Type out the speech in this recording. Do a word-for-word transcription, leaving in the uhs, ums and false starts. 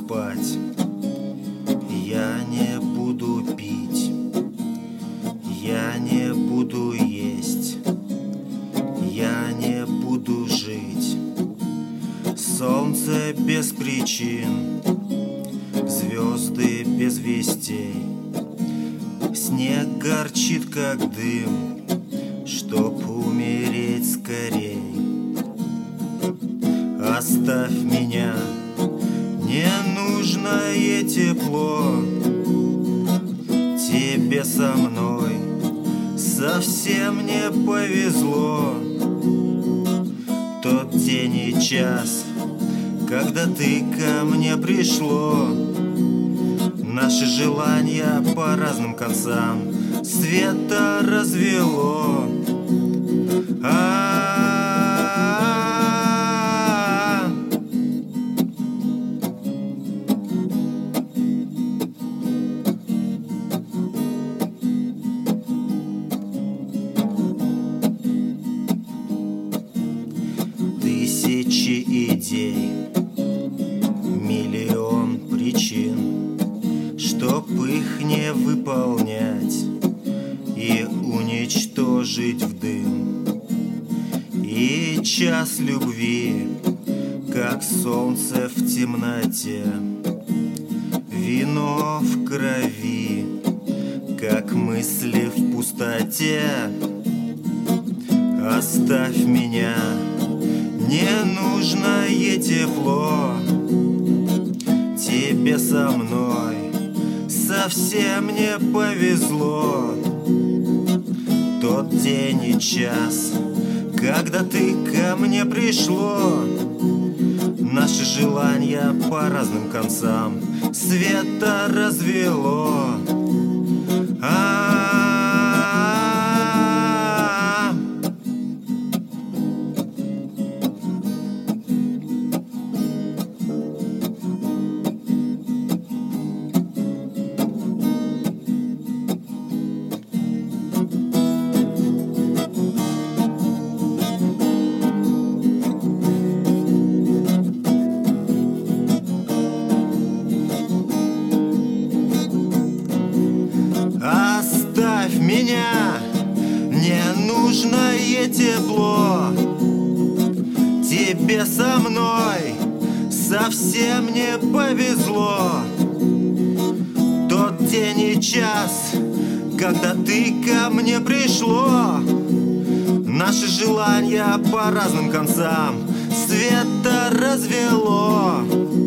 спать, я не буду пить, я не буду есть, я не буду жить. Солнце без причин, звезды без вестей, снег горчит как дым, чтоб умереть скорей. Оставь меня, ненужное тепло, тебе со мной совсем не повезло. Тот день и час, когда ты ко мне пришло, наши желания по разным концам света развело. А-а-а. Тысячи идей, миллион причин, чтоб их не выполнять и уничтожить в дым. И час любви, как солнце в темноте, вино в крови, как мысли в пустоте. Оставь меня, ненужное тепло, тебе со мной совсем не повезло. Тот день и час, когда ты ко мне пришло, наши желания по разным концам света развело. А-а-а. Оставь меня, ненужное тепло, тебе со мной совсем не повезло. Тот день и час, когда ты ко мне пришло, наши желания по разным концам света развело.